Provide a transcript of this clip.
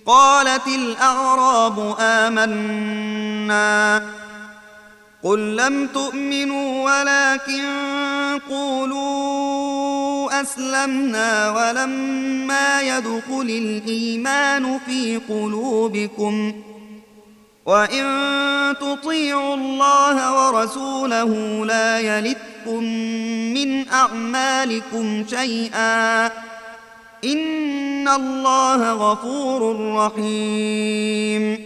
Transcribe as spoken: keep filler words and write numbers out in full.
قالت الأعراب آمنا قل لم تؤمنوا ولكن قولوا أسلمنا ولما يدخل الإيمان في قلوبكم وإن تطيعوا الله ورسوله لا يلتكم من أعمالكم شيئا إن الله غفور رحيم